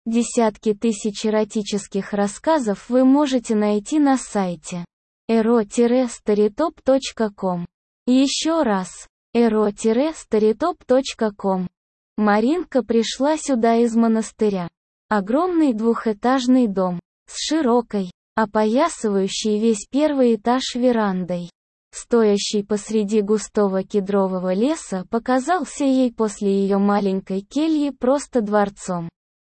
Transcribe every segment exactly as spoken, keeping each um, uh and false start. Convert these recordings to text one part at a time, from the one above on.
Десятки тысяч эротических рассказов вы можете найти на сайте эро старитоп точка ком. Еще раз, эро старитоп точка ком. Маринка пришла сюда из монастыря. Огромный двухэтажный дом, с широкой, опоясывающей весь первый этаж верандой, стоящий посреди густого кедрового леса, показался ей после ее маленькой кельи просто дворцом.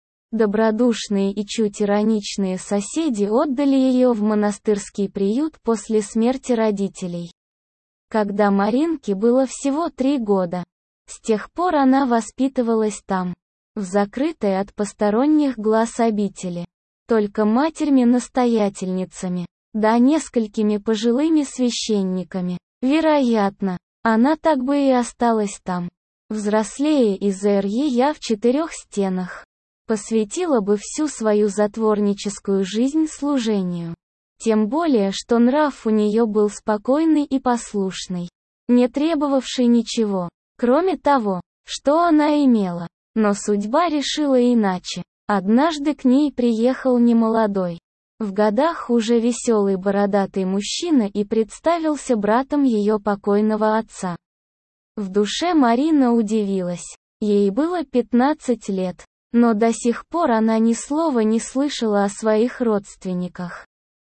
Добродушные и чуть ироничные соседи отдали ее в монастырский приют после смерти родителей, когда Маринке было всего три года. С тех пор она воспитывалась там, в закрытой от посторонних глаз обители, только матерьми-настоятельницами, да несколькими пожилыми священниками. Вероятно, она так бы и осталась там, взрослее из-за я в четырех стенах. Посвятила бы всю свою затворническую жизнь служению. Тем более, что нрав у нее был спокойный и послушный, не требовавший ничего, кроме того, что она имела. Но судьба решила иначе. Однажды к ней приехал немолодой, в годах уже веселый бородатый мужчина и представился братом ее покойного отца. В душе Марина удивилась. Ей было пятнадцать лет. Но до сих пор она ни слова не слышала о своих родственниках.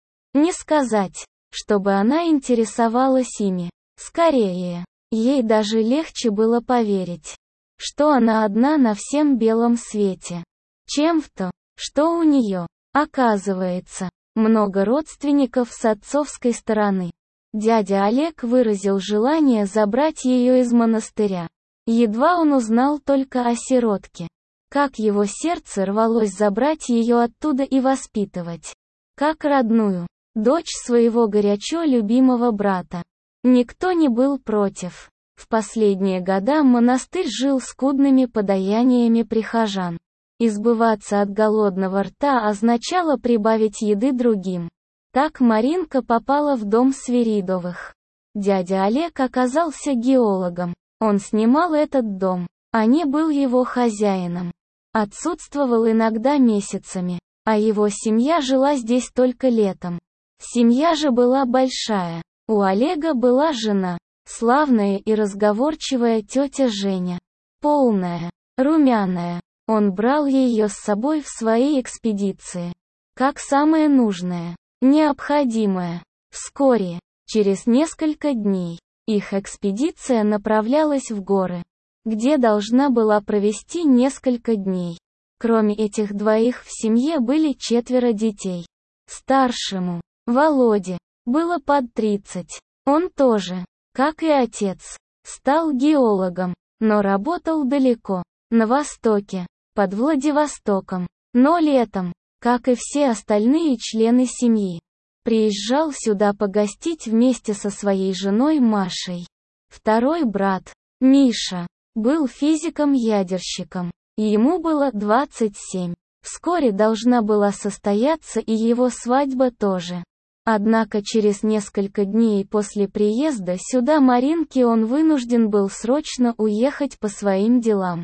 Не сказать, чтобы она интересовалась ими. Скорее, ей даже легче было поверить, что она одна на всем белом свете, чем в то, что у нее, оказывается, много родственников с отцовской стороны. Дядя Олег выразил желание забрать ее из монастыря. Едва он узнал только о сиротке, как его сердце рвалось забрать ее оттуда и воспитывать, как родную, дочь своего горячо любимого брата. Никто не был против. В последние года монастырь жил скудными подаяниями прихожан. Избаваться от голодного рта означало прибавить еды другим. Так Маринка попала в дом Свиридовых. Дядя Олег оказался геологом. Он снимал этот дом, а не был его хозяином. Отсутствовал иногда месяцами, а его семья жила здесь только летом. Семья же была большая. У Олега была жена, славная и разговорчивая тетя Женя. Полная, румяная. Он брал ее с собой в свои экспедиции, как самое нужное, необходимое. Вскоре, через несколько дней, их экспедиция направлялась в горы, где должна была провести несколько дней. Кроме этих двоих в семье были четверо детей. Старшему, Володе, было под тридцать. Он тоже, как и отец, стал геологом, но работал далеко, на востоке, под Владивостоком. Но летом, как и все остальные члены семьи, приезжал сюда погостить вместе со своей женой Машей. Второй брат, Миша, был физиком-ядерщиком, и ему было двадцать семь. Вскоре должна была состояться и его свадьба тоже. Однако через несколько дней после приезда сюда Маринки он вынужден был срочно уехать по своим делам.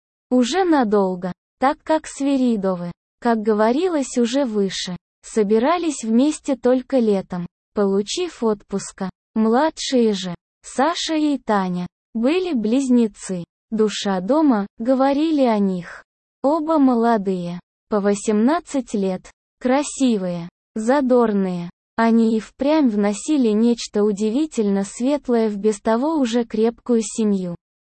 Уже надолго, так как Свиридовы, как говорилось уже выше, собирались вместе только летом, получив отпуска. Младшие же, Саша и Таня, были близнецы. Душа дома, говорили о них. Оба молодые, по восемнадцать лет, красивые, задорные. Они и впрямь вносили нечто удивительно светлое в без того уже крепкую семью.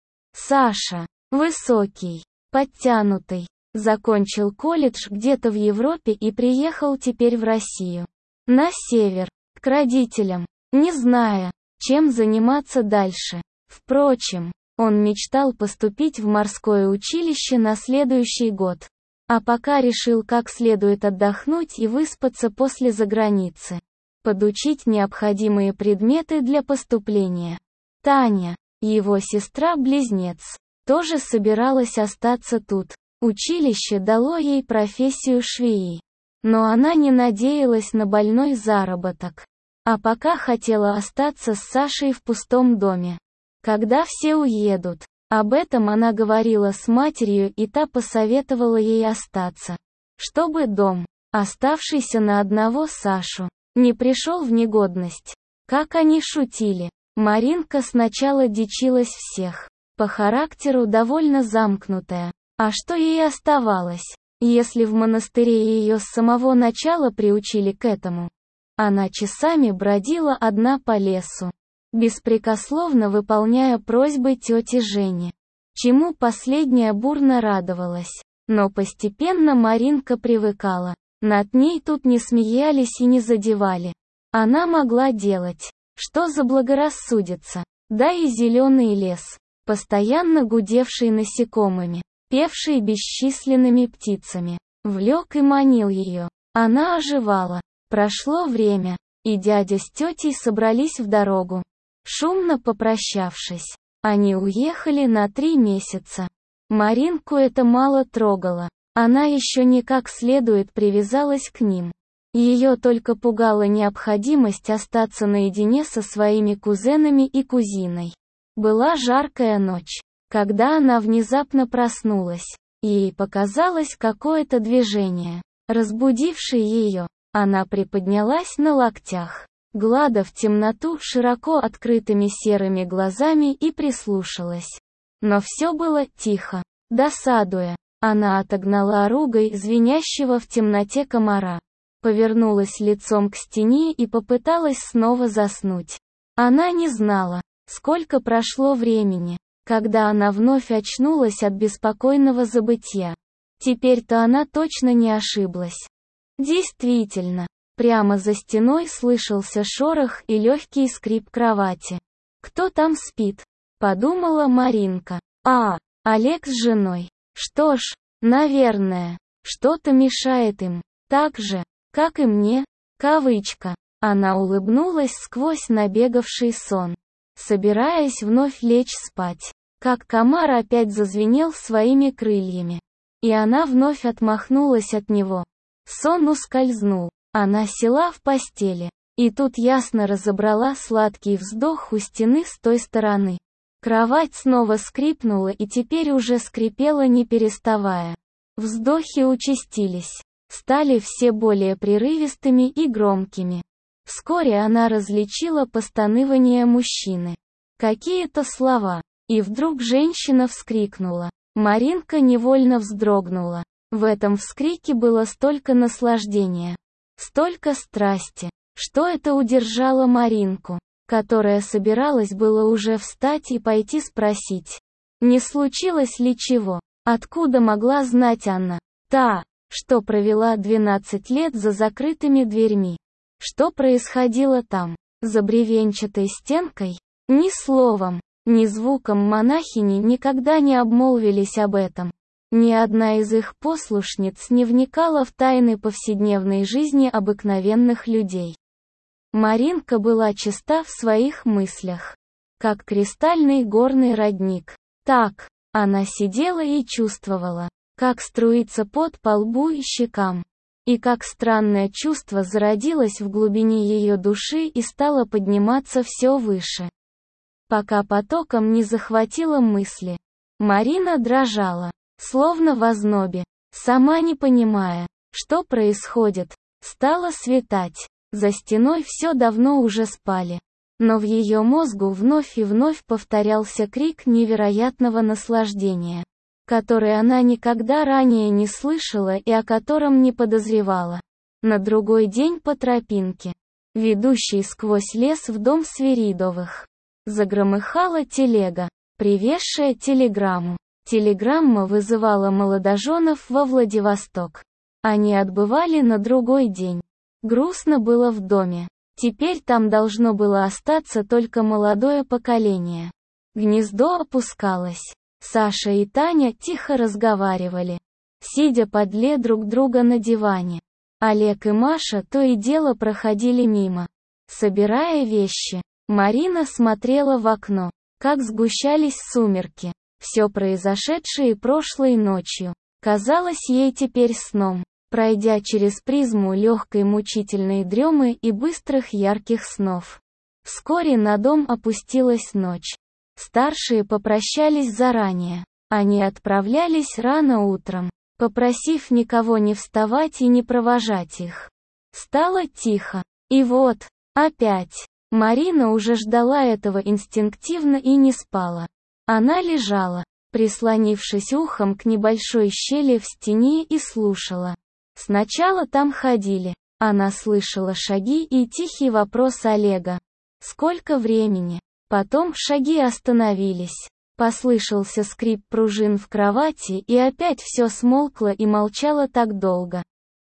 Саша, высокий, подтянутый, закончил колледж где-то в Европе и приехал теперь в Россию. На север, к родителям, не зная, чем заниматься дальше. Впрочем, он мечтал поступить в морское училище на следующий год. А пока решил как следует отдохнуть и выспаться после заграницы. Подучить необходимые предметы для поступления. Таня, его сестра-близнец, тоже собиралась остаться тут. Училище дало ей профессию швеи. Но она не надеялась на больной заработок. А пока хотела остаться с Сашей в пустом доме. Когда все уедут, Об этом она говорила с матерью, и та посоветовала ей остаться, чтобы дом, оставшийся на одного Сашу, не пришел в негодность. Как они шутили. Маринка сначала дичилась всех. По характеру довольно замкнутая. А что ей оставалось, если в монастыре ее с самого начала приучили к этому? Она часами бродила одна по лесу, беспрекословно выполняя просьбы тети Жени, чему последняя бурно радовалась. Но постепенно Маринка привыкала. Над ней тут не смеялись и не задевали. Она могла делать, что заблагорассудится. Да и зеленый лес, постоянно гудевший насекомыми, певший бесчисленными птицами, влек и манил ее. Она оживала. Прошло время, и дядя с тетей собрались в дорогу. Шумно попрощавшись, они уехали на три месяца. Маринку это мало трогало. Она еще не как следует привязалась к ним. Ее только пугала необходимость остаться наедине со своими кузенами и кузиной. Была жаркая ночь, когда она внезапно проснулась. Ей показалось какое-то движение, разбудившее ее. Она приподнялась на локтях, глядя в темноту широко открытыми серыми глазами, и прислушалась. Но все было тихо. Досадуя, она отогнала ругой звенящего в темноте комара, повернулась лицом к стене и попыталась снова заснуть. Она не знала, сколько прошло времени, когда она вновь очнулась от беспокойного забытья. Теперь-то она точно не ошиблась. Действительно, прямо за стеной слышался шорох и легкий скрип кровати. «Кто там спит?» — подумала Маринка. «А, Олег с женой. Что ж, наверное, что-то мешает им, так же, как и мне». Кавычка. Она улыбнулась сквозь набегавший сон, собираясь вновь лечь спать, как комар опять зазвенел своими крыльями. И она вновь отмахнулась от него. Сон ускользнул. Она села в постели, и тут ясно разобрала сладкий вздох у стены с той стороны. Кровать снова скрипнула и теперь уже скрипела не переставая. Вздохи участились, стали все более прерывистыми и громкими. Вскоре она различила постанывание мужчины. Какие-то слова. И вдруг женщина вскрикнула. Маринка невольно вздрогнула. В этом вскрике было столько наслаждения, столько страсти, что это удержало Маринку, которая собиралась было уже встать и пойти спросить, не случилось ли чего. Откуда могла знать Анна, та, что провела двенадцать лет за закрытыми дверьми? Что происходило там, за бревенчатой стенкой? Ни словом, ни звуком монахини никогда не обмолвились об этом. Ни одна из их послушниц не вникала в тайны повседневной жизни обыкновенных людей. Маринка была чиста в своих мыслях, как кристальный горный родник. Так, она сидела и чувствовала, как струится пот по лбу и щекам, и как странное чувство зародилось в глубине ее души и стало подниматься все выше, пока потоком не захватило мысли. Марина дрожала, словно в ознобе, сама не понимая, что происходит. Стало светать, за стеной все давно уже спали. Но в ее мозгу вновь и вновь повторялся крик невероятного наслаждения, который она никогда ранее не слышала и о котором не подозревала. На другой день по тропинке, ведущей сквозь лес в дом Свиридовых, загромыхала телега, привезшая телеграмму. Телеграмма вызывала молодоженов во Владивосток. Они отбывали на другой день. Грустно было в доме. Теперь там должно было остаться только молодое поколение. Гнездо опускалось. Саша и Таня тихо разговаривали, сидя подле друг друга на диване. Олег и Маша то и дело проходили мимо, собирая вещи. Марина смотрела в окно, как сгущались сумерки. Все произошедшее прошлой ночью казалось ей теперь сном, пройдя через призму легкой мучительной дремы и быстрых ярких снов. Вскоре на дом опустилась ночь. Старшие попрощались заранее. Они отправлялись рано утром, попросив никого не вставать и не провожать их. Стало тихо. И вот, опять. Марина уже ждала этого инстинктивно и не спала. Она лежала, прислонившись ухом к небольшой щели в стене и слушала. Сначала там ходили. Она слышала шаги и тихий вопрос Олега. «Сколько времени?» Потом шаги остановились. Послышался скрип пружин в кровати, и опять все смолкло и молчало так долго,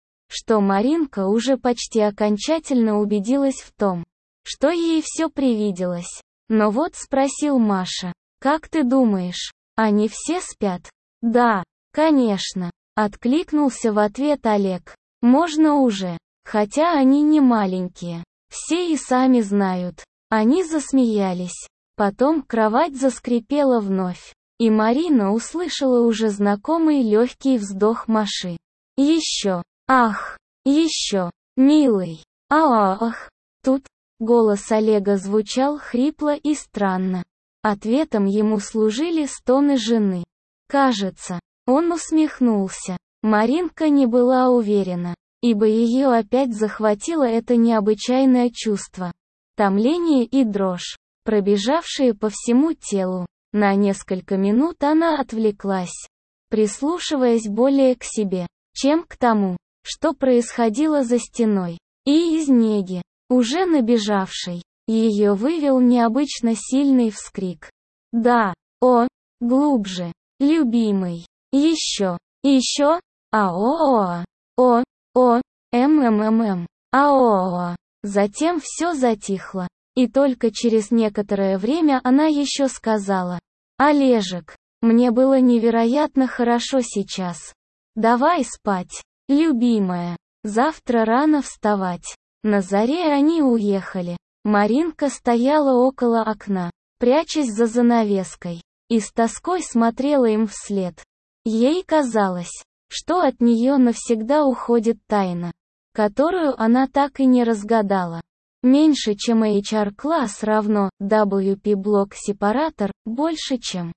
что Маринка уже почти окончательно убедилась в том, что ей все привиделось. Но вот спросил Маша: «Как ты думаешь, они все спят?» «Да, конечно», — откликнулся в ответ Олег. «Можно уже, хотя они не маленькие. Все и сами знают». Они засмеялись. Потом кровать заскрипела вновь, и Марина услышала уже знакомый легкий вздох Маши. «Еще! Ах! Еще! Милый! Ах!» Тут голос Олега звучал хрипло и странно. Ответом ему служили стоны жены. Кажется, он усмехнулся. Маринка не была уверена, ибо ее опять захватило это необычайное чувство. Томление и дрожь, пробежавшие по всему телу. На несколько минут она отвлеклась, прислушиваясь более к себе, чем к тому, что происходило за стеной. И из неги, уже набежавшей, ее вывел необычно сильный вскрик. «Да! О! Глубже! Любимый! Еще! Еще! Ао-о-о! О! О! М-м-м-м! Ао-о-о!» Затем все затихло. И только через некоторое время она еще сказала: «Олежек, мне было невероятно хорошо сейчас. Давай спать, любимая. Завтра рано вставать». На заре они уехали. Маринка стояла около окна, прячась за занавеской, и с тоской смотрела им вслед. Ей казалось, что от нее навсегда уходит тайна, которую она так и не разгадала. Меньше, чем эйч ар-класс равно дабл ю пи-блок-сепаратор, больше, чем.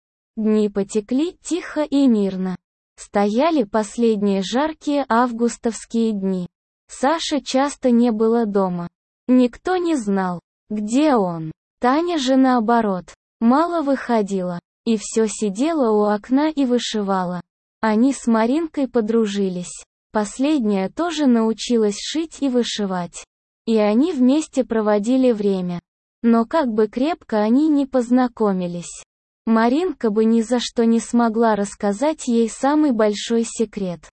Дни потекли тихо и мирно. Стояли последние жаркие августовские дни. Саши часто не было дома. Никто не знал, где он. Таня же наоборот, мало выходила, и все сидела у окна и вышивала. Они с Маринкой подружились. Последняя тоже научилась шить и вышивать. И они вместе проводили время. Но как бы крепко они ни познакомились, Маринка бы ни за что не смогла рассказать ей самый большой секрет,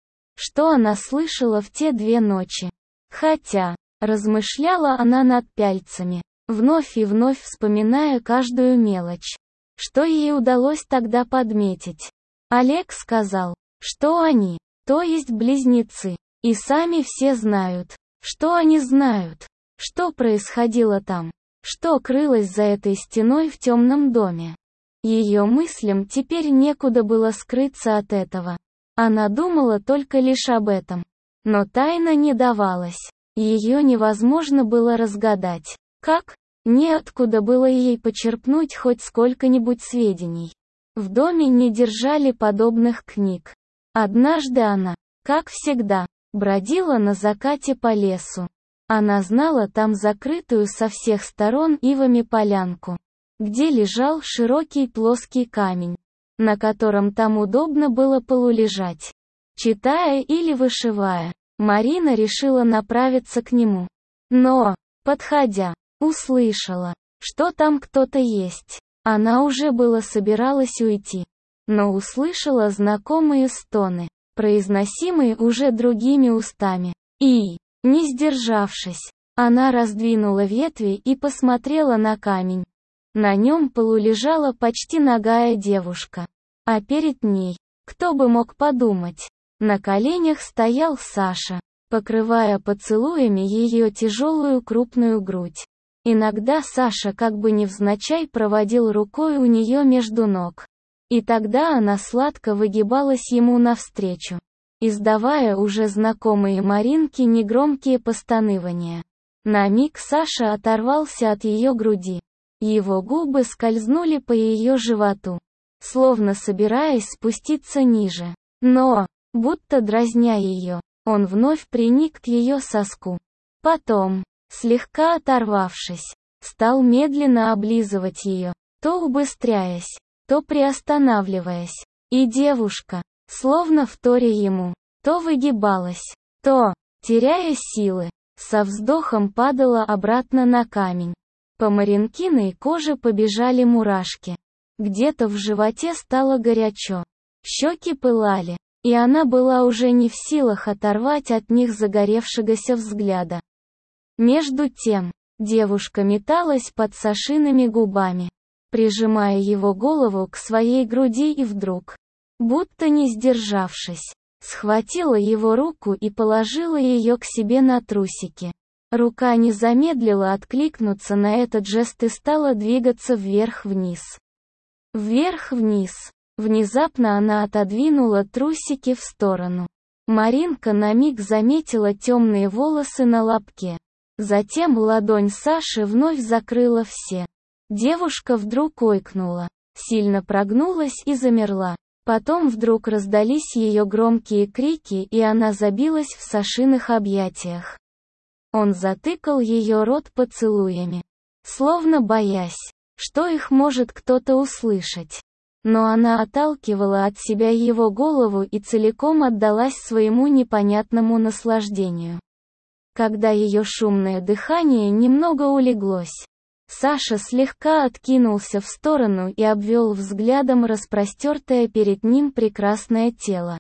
что она слышала в те две ночи. Хотя, размышляла она над пяльцами, вновь и вновь вспоминая каждую мелочь, что ей удалось тогда подметить. Олег сказал, что они, то есть близнецы, и сами все знают, что они знают, что происходило там, что крылось за этой стеной в темном доме. Ее мыслям теперь некуда было скрыться от этого. Она думала только лишь об этом. Но тайна не давалась. Ее невозможно было разгадать. Как? Неоткуда было ей почерпнуть хоть сколько-нибудь сведений. В доме не держали подобных книг. Однажды она, как всегда, бродила на закате по лесу. Она знала там закрытую со всех сторон ивами полянку, где лежал широкий плоский камень, на котором там удобно было полулежать. Читая или вышивая, Марина решила направиться к нему. Но, подходя, услышала, что там кто-то есть. Она уже было собиралась уйти, но услышала знакомые стоны, произносимые уже другими устами. И, не сдержавшись, она раздвинула ветви и посмотрела на камень. На нем полулежала почти нагая девушка. А перед ней, кто бы мог подумать, на коленях стоял Саша, покрывая поцелуями ее тяжелую крупную грудь. Иногда Саша как бы невзначай проводил рукой у нее между ног. И тогда она сладко выгибалась ему навстречу, издавая уже знакомые Маринке негромкие постанывания. На миг Саша оторвался от ее груди, Его губы скользнули по ее животу, словно собираясь спуститься ниже. Но, будто дразня ее, он вновь приник к ее соску. Потом, слегка оторвавшись, стал медленно облизывать ее, то убыстряясь, то приостанавливаясь. И девушка, словно вторя ему, то выгибалась, то, теряя силы, со вздохом падала обратно на камень. По Маринкиной коже побежали мурашки. Где-то в животе стало горячо. Щеки пылали, и она была уже не в силах оторвать от них загоревшегося взгляда. Между тем, девушка металась под Сашиными губами, прижимая его голову к своей груди и вдруг, будто не сдержавшись, схватила его руку и положила ее к себе на трусики. Рука не замедлила откликнуться на этот жест и стала двигаться вверх-вниз. Вверх-вниз. Внезапно она отодвинула трусики в сторону. Маринка на миг заметила темные волосы на лобке. Затем ладонь Саши вновь закрыла все. Девушка вдруг ойкнула, сильно прогнулась и замерла. Потом вдруг раздались ее громкие крики, и она забилась в Сашиных объятиях. Он затыкал ее рот поцелуями, словно боясь, что их может кто-то услышать. Но она отталкивала от себя его голову и целиком отдалась своему непонятному наслаждению. Когда ее шумное дыхание немного улеглось, Саша слегка откинулся в сторону и обвел взглядом распростертое перед ним прекрасное тело.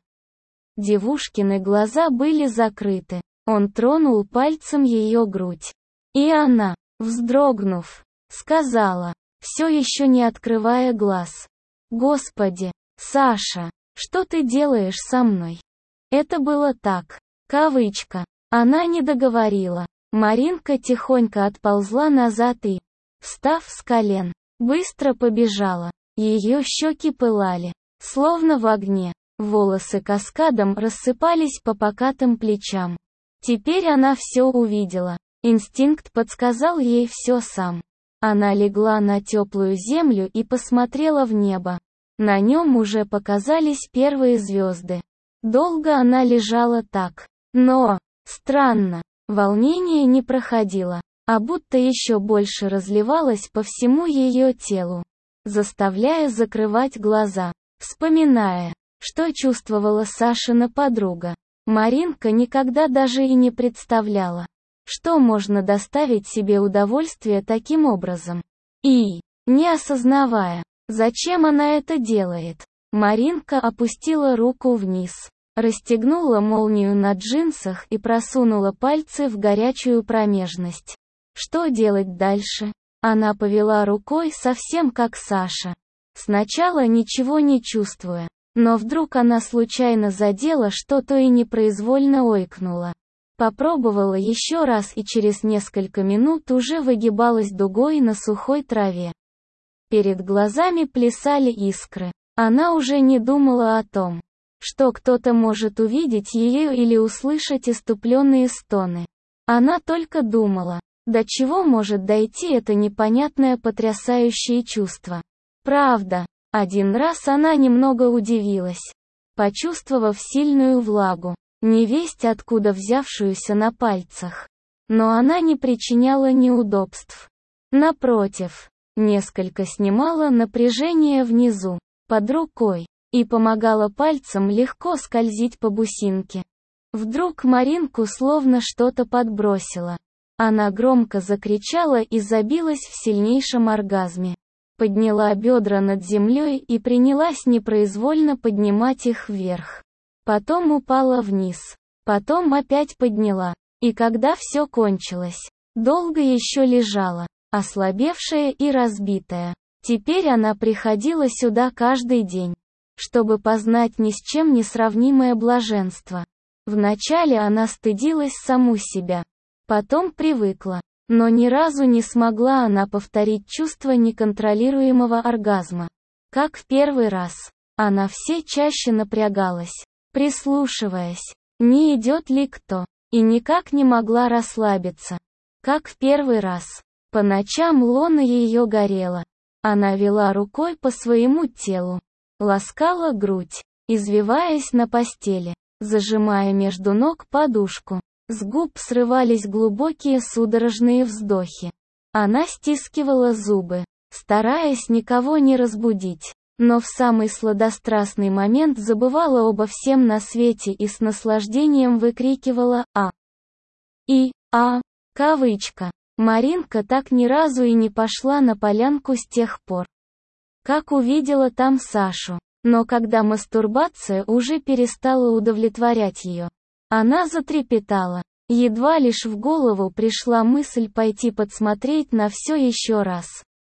Девушкины глаза были закрыты. Он тронул пальцем ее грудь. И она, вздрогнув, сказала, все еще не открывая глаз: «Господи, Саша, что ты делаешь со мной?» Это было так. Кавычка. Она не договорила. Маринка тихонько отползла назад и, встав с колен, быстро побежала. Ее щеки пылали, словно в огне. Волосы каскадом рассыпались по покатым плечам. Теперь она все увидела. Инстинкт подсказал ей все сам. Она легла на теплую землю и посмотрела в небо. На нем уже показались первые звезды. Долго она лежала так. Но, странно, волнение не проходило, а будто еще больше разливалось по всему ее телу, заставляя закрывать глаза, вспоминая, что чувствовала Сашина подруга. Маринка никогда даже и не представляла, что можно доставить себе удовольствие таким образом. И, не осознавая, зачем она это делает, Маринка опустила руку вниз, расстегнула молнию на джинсах и просунула пальцы в горячую промежность. Что делать дальше? Она повела рукой совсем как Саша. Сначала ничего не чувствуя, но вдруг она случайно задела что-то и непроизвольно ойкнула. Попробовала еще раз и через несколько минут уже выгибалась дугой на сухой траве. Перед глазами плясали искры. Она уже не думала о том, что кто-то может увидеть ее или услышать иступленные стоны. Она только думала, до чего может дойти это непонятное потрясающее чувство. Правда, один раз она немного удивилась, почувствовав сильную влагу, невесть откуда взявшуюся на пальцах. Но она не причиняла неудобств. Напротив, несколько снимала напряжение внизу, под рукой, и помогала пальцам легко скользить по бусинке. Вдруг Маринку словно что-то подбросило. Она громко закричала и забилась в сильнейшем оргазме. Подняла бедра над землей и принялась непроизвольно поднимать их вверх. Потом упала вниз. Потом опять подняла. И когда все кончилось, долго еще лежала, ослабевшая и разбитая. Теперь она приходила сюда каждый день, чтобы познать ни с чем не сравнимое блаженство. Вначале она стыдилась саму себя. Потом привыкла. Но ни разу не смогла она повторить чувство неконтролируемого оргазма. Как в первый раз. Она все чаще напрягалась, прислушиваясь, не идет ли кто, и никак не могла расслабиться. Как в первый раз. По ночам лона ее горела. Она вела рукой по своему телу, ласкала грудь, извиваясь на постели, зажимая между ног подушку. С губ срывались глубокие судорожные вздохи. Она стискивала зубы, стараясь никого не разбудить, но в самый сладострастный момент забывала обо всем на свете и с наслаждением выкрикивала «А». И «А», кавычка. Маринка так ни разу и не пошла на полянку с тех пор, как увидела там Сашу. Но когда мастурбация уже перестала удовлетворять ее, она затрепетала. Едва лишь в голову пришла мысль пойти подсмотреть на все еще раз.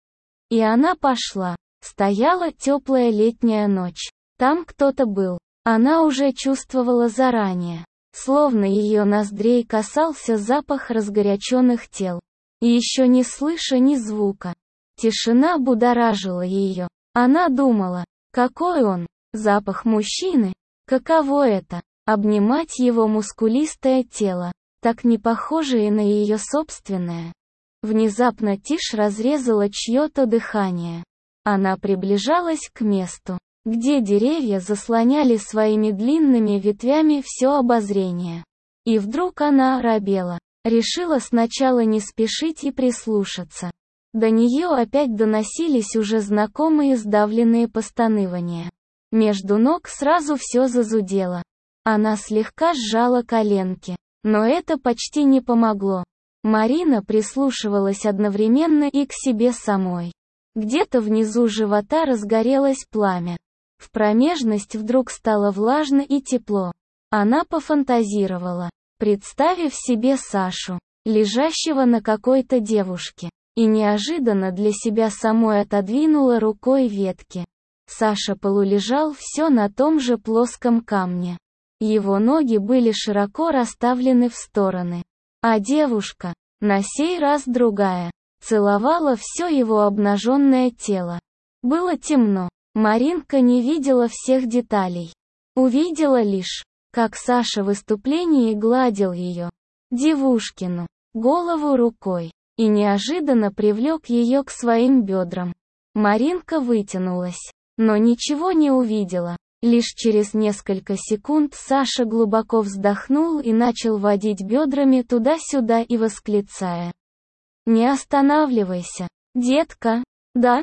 И она пошла. Стояла теплая летняя ночь. Там кто-то был. Она уже чувствовала заранее. Словно ее ноздрей касался запах разгоряченных тел. И еще не слыша ни звука. Тишина будоражила ее. Она думала, какой он, запах мужчины, каково это, обнимать его мускулистое тело, так не похожее на ее собственное. Внезапно тишь разрезала чье-то дыхание. Она приближалась к месту, где деревья заслоняли своими длинными ветвями все обозрение. И вдруг она оробела, решила сначала не спешить и прислушаться. До нее опять доносились уже знакомые сдавленные постанывания. Между ног сразу все зазудело. Она слегка сжала коленки, но это почти не помогло. Марина прислушивалась одновременно и к себе самой. Где-то внизу живота разгорелось пламя. В промежность вдруг стало влажно и тепло. Она пофантазировала, представив себе Сашу, лежащего на какой-то девушке, и неожиданно для себя самой отодвинула рукой ветки. Саша полулежал все на том же плоском камне. Его ноги были широко расставлены в стороны. А девушка, на сей раз другая, целовала все его обнаженное тело. Было темно. Маринка не видела всех деталей. Увидела лишь, как Саша в выступлении гладил ее, девушкину, голову рукой, и неожиданно привлек ее к своим бедрам. Маринка вытянулась, но ничего не увидела. Лишь через несколько секунд Саша глубоко вздохнул и начал водить бедрами туда-сюда и восклицая: «Не останавливайся, детка, да,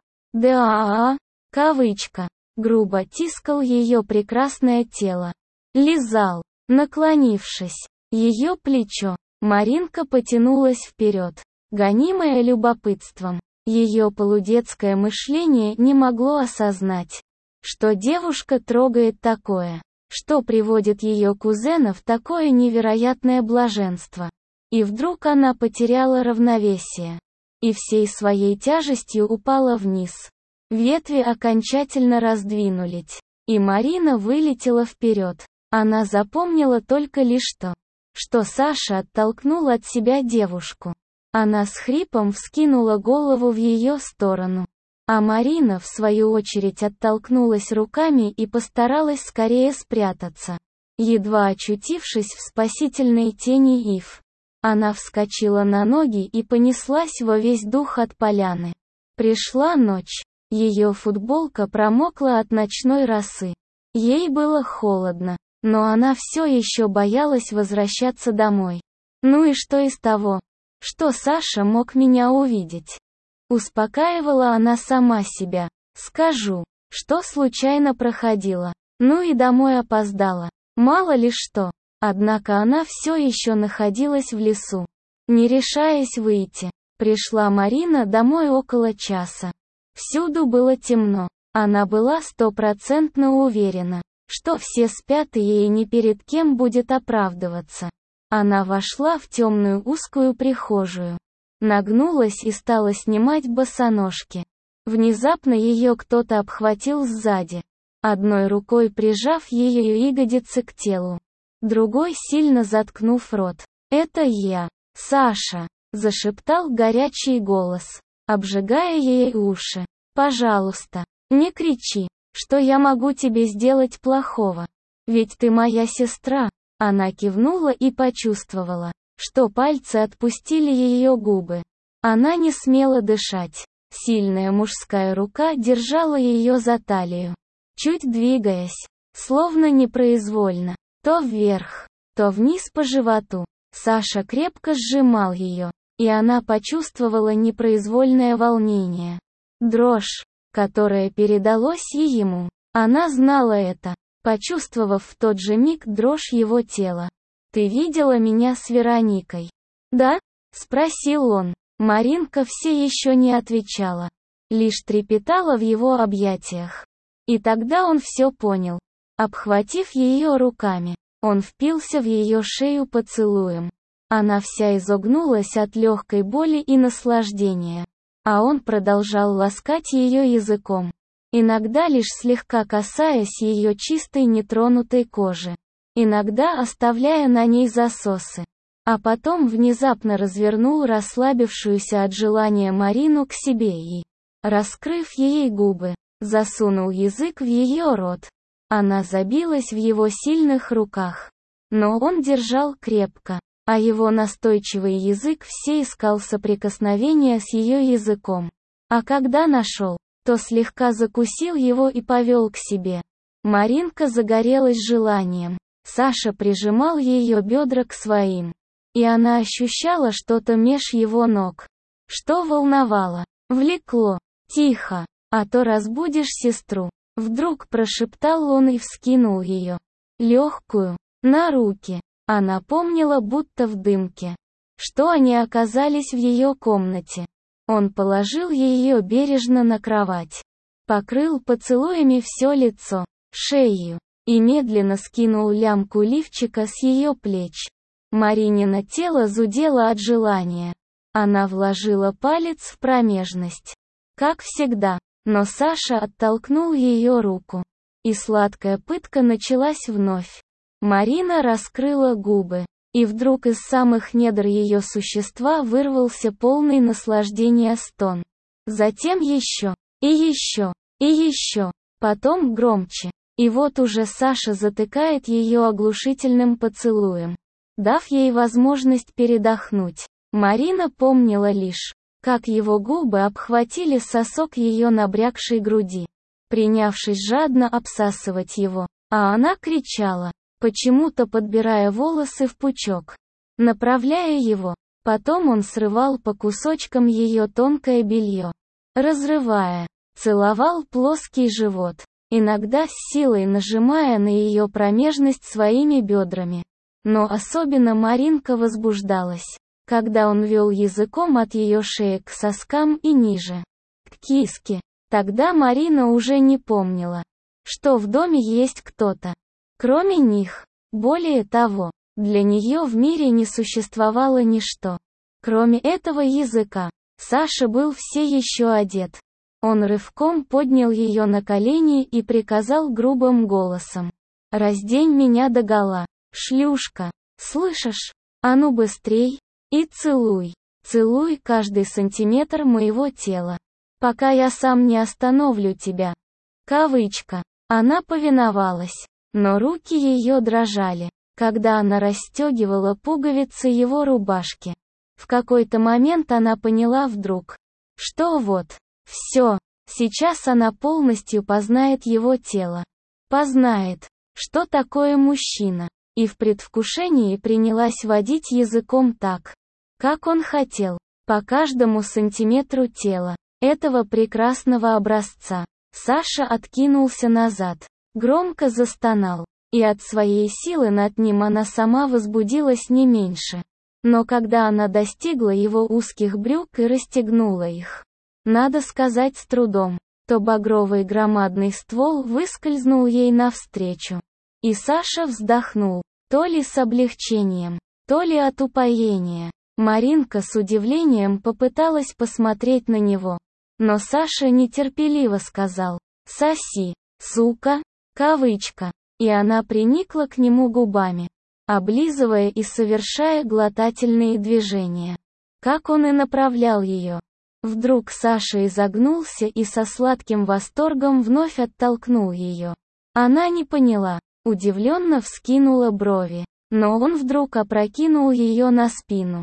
да, кавычка». Грубо тискал ее прекрасное тело. Лизал, наклонившись, ее плечо. Маринка потянулась вперед, гонимая любопытством. Ее полудетское мышление не могло осознать, что девушка трогает такое, что приводит ее кузена в такое невероятное блаженство. И вдруг она потеряла равновесие и всей своей тяжестью упала вниз. Ветви окончательно раздвинулись, и Марина вылетела вперед. Она запомнила только лишь то, что Саша оттолкнул от себя девушку. Она с хрипом вскинула голову в ее сторону. А Марина в свою очередь оттолкнулась руками и постаралась скорее спрятаться. Едва очутившись в спасительной тени ив, она вскочила на ноги и понеслась во весь дух от поляны. Пришла ночь. Ее футболка промокла от ночной росы. Ей было холодно, но она все еще боялась возвращаться домой. Ну и что из того, что Саша мог меня увидеть? Успокаивала она сама себя. Скажу, что случайно проходила. Ну и домой опоздала. Мало ли что. Однако она все еще находилась в лесу, не решаясь выйти. Пришла Марина домой около часа. Всюду было темно. Она была стопроцентно уверена, что все спят и ей ни перед кем будет оправдываться. Она вошла в темную узкую прихожую, нагнулась и стала снимать босоножки. Внезапно ее кто-то обхватил сзади, одной рукой прижав ее ягодицы к телу, другой сильно заткнув рот. «Это я, Саша», — зашептал горячий голос, обжигая ей уши. «Пожалуйста, не кричи, что я могу тебе сделать плохого. Ведь ты моя сестра». Она кивнула и почувствовала, что пальцы отпустили ее губы. Она не смела дышать. Сильная мужская рука держала ее за талию, чуть двигаясь, словно непроизвольно, то вверх, то вниз по животу. Саша крепко сжимал ее, и она почувствовала непроизвольное волнение. Дрожь, которая передалась и ему. Она знала это, почувствовав в тот же миг дрожь его тела. «Ты видела меня с Вероникой?» «Да?» — спросил он. Маринка все еще не отвечала, лишь трепетала в его объятиях. И тогда он все понял. Обхватив ее руками, он впился в ее шею поцелуем. Она вся изогнулась от легкой боли и наслаждения. А он продолжал ласкать ее языком, иногда лишь слегка касаясь ее чистой нетронутой кожи, иногда оставляя на ней засосы. А потом внезапно развернул расслабившуюся от желания Марину к себе и, раскрыв ей губы, засунул язык в ее рот. Она забилась в его сильных руках. Но он держал крепко, а его настойчивый язык все искал соприкосновения с ее языком. А когда нашел, то слегка закусил его и повел к себе. Маринка загорелась желанием. Саша прижимал ее бедра к своим. И она ощущала что-то меж его ног. Что волновало, влекло. «Тихо, а то разбудишь сестру», — вдруг прошептал он и вскинул ее, легкую, на руки. Она помнила, будто в дымке, что они оказались в ее комнате. Он положил ее бережно на кровать, покрыл поцелуями все лицо, шею, и медленно скинул лямку лифчика с ее плеч. Маринина тело зудело от желания. Она вложила палец в промежность. Как всегда, но Саша оттолкнул ее руку. И сладкая пытка началась вновь. Марина раскрыла губы. И вдруг из самых недр ее существа вырвался полный наслаждения стон. Затем еще, и еще, и еще, потом громче. И вот уже Саша затыкает ее оглушительным поцелуем, дав ей возможность передохнуть. Марина помнила лишь, как его губы обхватили сосок ее набрякшей груди, принявшись жадно обсасывать его, а она кричала, почему-то подбирая волосы в пучок, направляя его. Потом он срывал по кусочкам ее тонкое белье, разрывая, целовал плоский живот, иногда с силой нажимая на ее промежность своими бедрами. Но особенно Маринка возбуждалась, когда он вел языком от ее шеи к соскам и ниже, к киске. Тогда Марина уже не помнила, что в доме есть кто-то, кроме них. Более того, для нее в мире не существовало ничто, кроме этого языка. Саша был все еще одет. Он рывком поднял ее на колени и приказал грубым голосом: «Раздень меня догола, шлюшка, слышишь? А ну быстрей, и целуй, целуй каждый сантиметр моего тела, пока я сам не остановлю тебя». Кавычка. Она повиновалась, но руки ее дрожали, когда она расстегивала пуговицы его рубашки. В какой-то момент она поняла вдруг, что вот, все, сейчас она полностью познает его тело. Познает, что такое мужчина, и в предвкушении принялась водить языком так, как он хотел, по каждому сантиметру тела этого прекрасного образца. Саша откинулся назад, громко застонал, и от своей силы над ним она сама возбудилась не меньше. Но когда она достигла его узких брюк и расстегнула их, надо сказать с трудом, то багровый громадный ствол выскользнул ей навстречу. И Саша вздохнул, то ли с облегчением, то ли от упоения. Маринка с удивлением попыталась посмотреть на него. Но Саша нетерпеливо сказал: «Соси, сука», кавычка, и она приникла к нему губами, облизывая и совершая глотательные движения, как он и направлял ее. Вдруг Саша изогнулся и со сладким восторгом вновь оттолкнул ее. Она не поняла, удивленно вскинула брови, но он вдруг опрокинул ее на спину,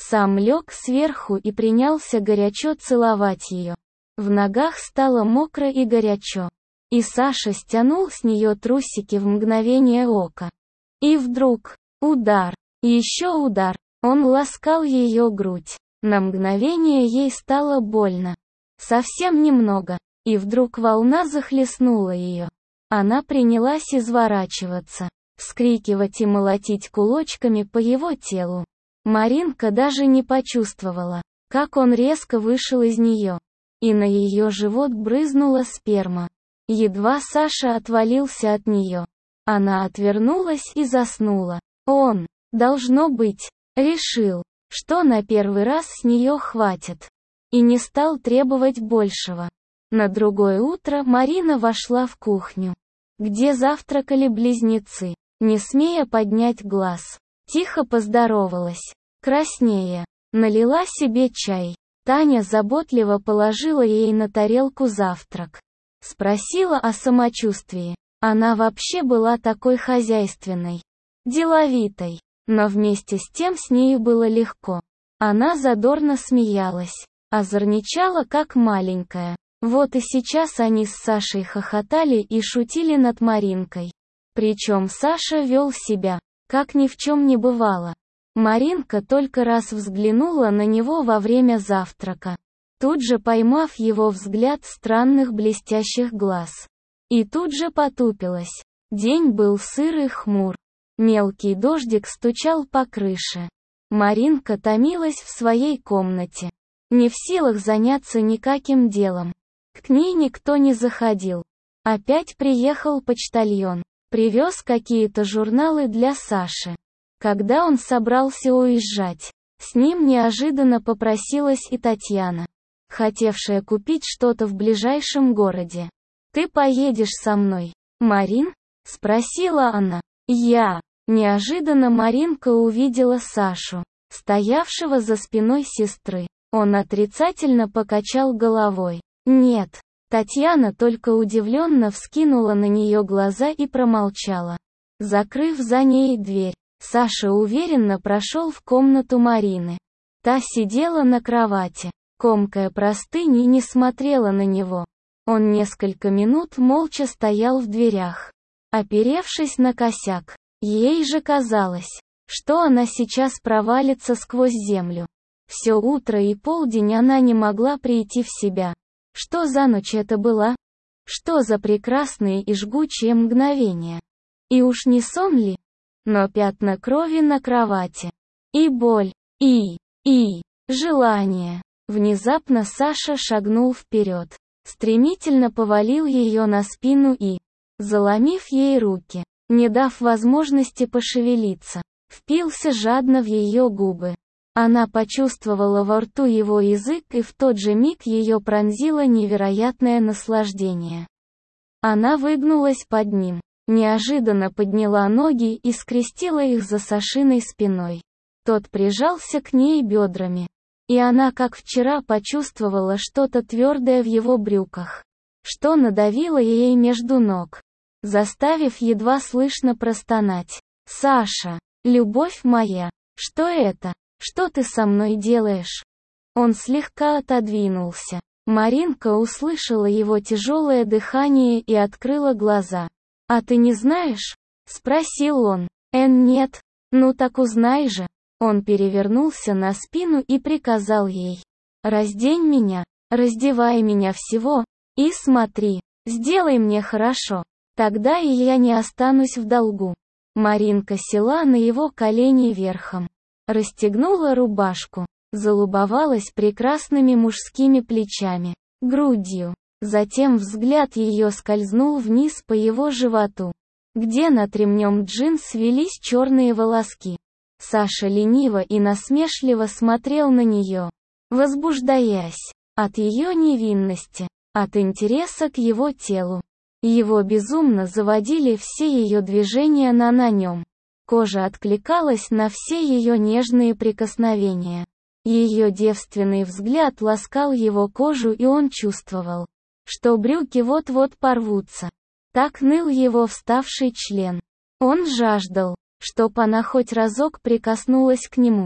Сам лег сверху и принялся горячо целовать ее. В ногах стало мокро и горячо. И Саша стянул с нее трусики в мгновение ока. И вдруг, удар, еще удар, он ласкал ее грудь. На мгновение ей стало больно. Совсем немного. И вдруг волна захлестнула ее. Она принялась изворачиваться, вскрикивать и молотить кулачками по его телу. Маринка даже не почувствовала, как он резко вышел из нее. И на ее живот брызнула сперма. Едва Саша отвалился от нее. Она отвернулась и заснула. Он, должно быть, решил, что на первый раз с нее хватит. И не стал требовать большего. На другое утро Марина вошла в кухню, где завтракали близнецы, не смея поднять глаз. Тихо поздоровалась, краснея, налила себе чай. Таня заботливо положила ей на тарелку завтрак. Спросила о самочувствии. Она вообще была такой хозяйственной, деловитой, но вместе с тем с нею было легко. Она задорно смеялась, озорничала как маленькая. Вот и сейчас они с Сашей хохотали и шутили над Маринкой. Причем Саша вел себя, как ни в чем не бывало. Маринка только раз взглянула на него во время завтрака, тут же поймав его взгляд странных блестящих глаз. И тут же потупилась. День был сырый и хмур. Мелкий дождик стучал по крыше. Маринка томилась в своей комнате, не в силах заняться никаким делом. К ней никто не заходил. Опять приехал почтальон. Привез какие-то журналы для Саши. Когда он собрался уезжать, с ним неожиданно попросилась и Татьяна, хотевшая купить что-то в ближайшем городе. «Ты поедешь со мной, Марин?» — спросила она. «Я». Неожиданно Маринка увидела Сашу, стоявшего за спиной сестры. Он отрицательно покачал головой. «Нет». Татьяна только удивленно вскинула на нее глаза и промолчала. Закрыв за ней дверь, Саша уверенно прошел в комнату Марины. Та сидела на кровати, комкая простынь и не смотрела на него. Он несколько минут молча стоял в дверях, оперевшись на косяк. Ей же казалось, что она сейчас провалится сквозь землю. Все утро и полдень она не могла прийти в себя. Что за ночь это была? Что за прекрасные и жгучие мгновения? И уж не сон ли? Но пятна крови на кровати. И боль. И, и, желание. Внезапно Саша шагнул вперед. Стремительно повалил ее на спину и, заломив ей руки, не дав возможности пошевелиться, впился жадно в ее губы. Она почувствовала во рту его язык, и в тот же миг ее пронзило невероятное наслаждение. Она выгнулась под ним, неожиданно подняла ноги и скрестила их за Сашиной спиной. Тот прижался к ней бедрами. И она, как вчера, почувствовала что-то твердое в его брюках, что надавило ей между ног, заставив едва слышно простонать. «Саша, любовь моя, что это? Что ты со мной делаешь?» Он слегка отодвинулся. Маринка услышала его тяжелое дыхание и открыла глаза. «А ты не знаешь?» — спросил он. «Эн, нет. Ну так узнай же». Он перевернулся на спину и приказал ей. «Раздень меня, раздевай меня всего, и смотри, сделай мне хорошо, тогда и я не останусь в долгу». Маринка села на его колени верхом, расстегнула рубашку, залюбовалась прекрасными мужскими плечами, грудью. Затем взгляд ее скользнул вниз по его животу, где над ремнем джинс свелись черные волоски. Саша лениво и насмешливо смотрел на нее, возбуждаясь от ее невинности, от интереса к его телу. Его безумно заводили все ее движения на на нем. Кожа откликалась на все ее нежные прикосновения. Ее девственный взгляд ласкал его кожу, и он чувствовал, что брюки вот-вот порвутся. Так ныл его вставший член. Он жаждал, чтоб она хоть разок прикоснулась к нему.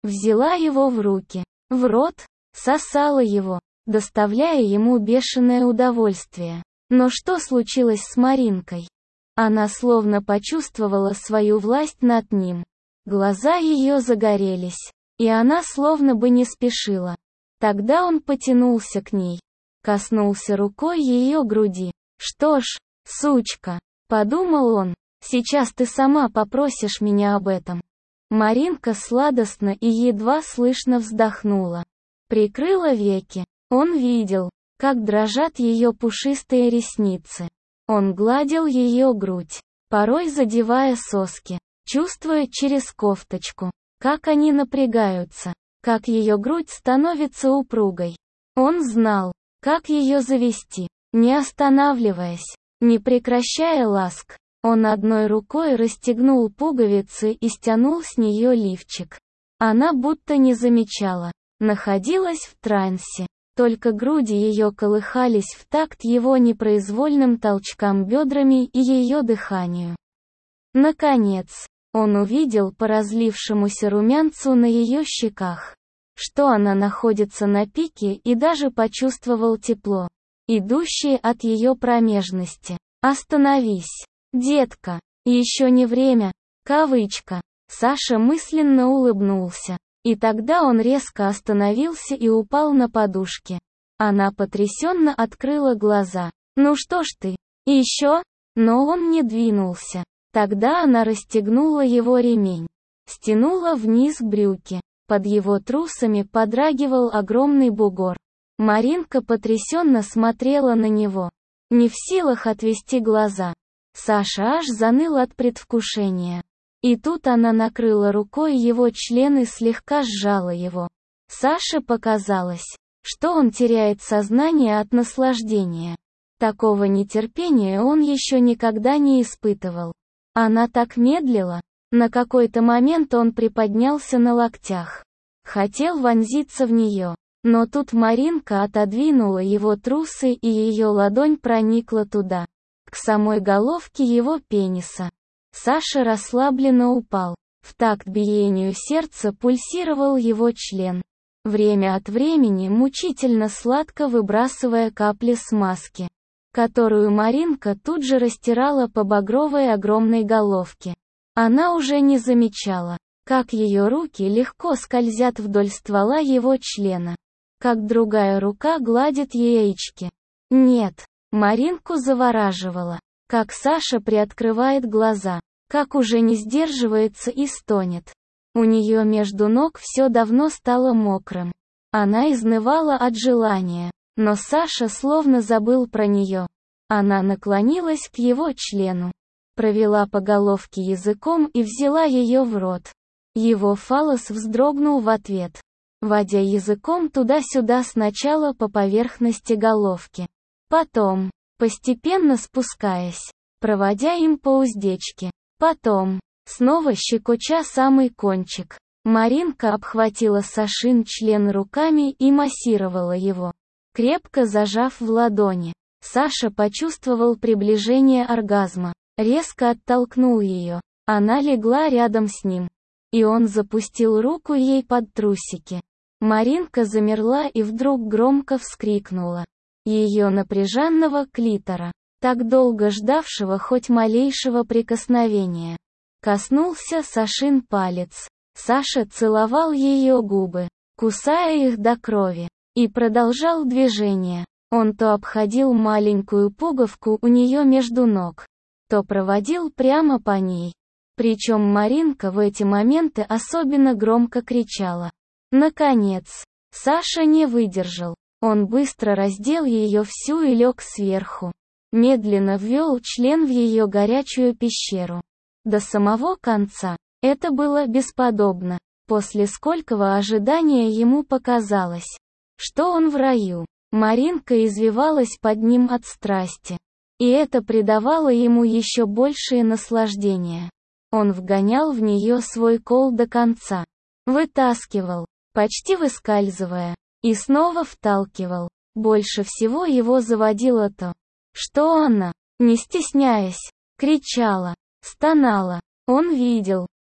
взяла его в руки, в рот, сосала его, доставляя ему бешеное удовольствие. Но что случилось с Маринкой? Она словно почувствовала свою власть над ним. Глаза ее загорелись, и она словно бы не спешила. Тогда он потянулся к ней, коснулся рукой ее груди. «Что ж, сучка», — подумал он, — «сейчас ты сама попросишь меня об этом». Маринка сладостно и едва слышно вздохнула. Прикрыла веки. Он видел, как дрожат ее пушистые ресницы. Он гладил ее грудь, порой задевая соски, чувствуя через кофточку, как они напрягаются, как ее грудь становится упругой. Он знал, как ее завести, не останавливаясь, не прекращая ласк. Он одной рукой расстегнул пуговицы и стянул с нее лифчик. Она будто не замечала, находилась в трансе. Только груди ее колыхались в такт его непроизвольным толчкам бедрами и ее дыханию. Наконец, он увидел по разлившемуся румянцу на ее щеках, что она находится на пике, и даже почувствовал тепло, идущее от ее промежности. «Остановись, детка, еще не время», кавычка. Саша мысленно улыбнулся. И тогда он резко остановился и упал на подушки. Она потрясенно открыла глаза. «Ну что ж ты? Еще?» Но он не двинулся. Тогда она расстегнула его ремень, стянула вниз брюки. Под его трусами подрагивал огромный бугор. Маринка потрясенно смотрела на него, не в силах отвести глаза. Саша аж заныл от предвкушения. И тут она накрыла рукой его член и слегка сжала его. Саше показалось, что он теряет сознание от наслаждения. Такого нетерпения он еще никогда не испытывал. Она так медлила. На какой-то момент он приподнялся на локтях. Хотел вонзиться в нее. Но тут Маринка отодвинула его трусы, и ее ладонь проникла туда, к самой головке его пениса. Саша расслабленно упал. В такт биению сердца пульсировал его член, время от времени мучительно сладко выбрасывая капли смазки, которую Маринка тут же растирала по багровой огромной головке. Она уже не замечала, как ее руки легко скользят вдоль ствола его члена, как другая рука гладит яички. Нет, Маринку завораживало, как Саша приоткрывает глаза, как уже не сдерживается и стонет. У нее между ног все давно стало мокрым. Она изнывала от желания, но Саша словно забыл про нее. Она наклонилась к его члену, провела по головке языком и взяла ее в рот. Его фаллос вздрогнул в ответ, водя языком туда-сюда сначала по поверхности головки, потом, постепенно спускаясь, проводя им по уздечке. Потом, снова щекоча самый кончик, Маринка обхватила Сашин член руками и массировала его, крепко зажав в ладони. Саша почувствовал приближение оргазма, резко оттолкнул ее. Она легла рядом с ним, и он запустил руку ей под трусики. Маринка замерла и вдруг громко вскрикнула. Ее напряженного клитора, так долго ждавшего хоть малейшего прикосновения, коснулся Сашин палец. Саша целовал ее губы, кусая их до крови, и продолжал движение. Он то обходил маленькую пуговку у нее между ног, то проводил прямо по ней. Причем Маринка в эти моменты особенно громко кричала. Наконец, Саша не выдержал. Он быстро раздел ее всю и лег сверху. Медленно ввел член в ее горячую пещеру. До самого конца. Это было бесподобно. После сколького ожидания ему показалось, что он в раю. Маринка извивалась под ним от страсти. И это придавало ему еще большее наслаждение. Он вгонял в нее свой кол до конца. Вытаскивал, почти выскальзывая. И снова вталкивал. Больше всего его заводило то, что она, не стесняясь, кричала, стонала. Он видел,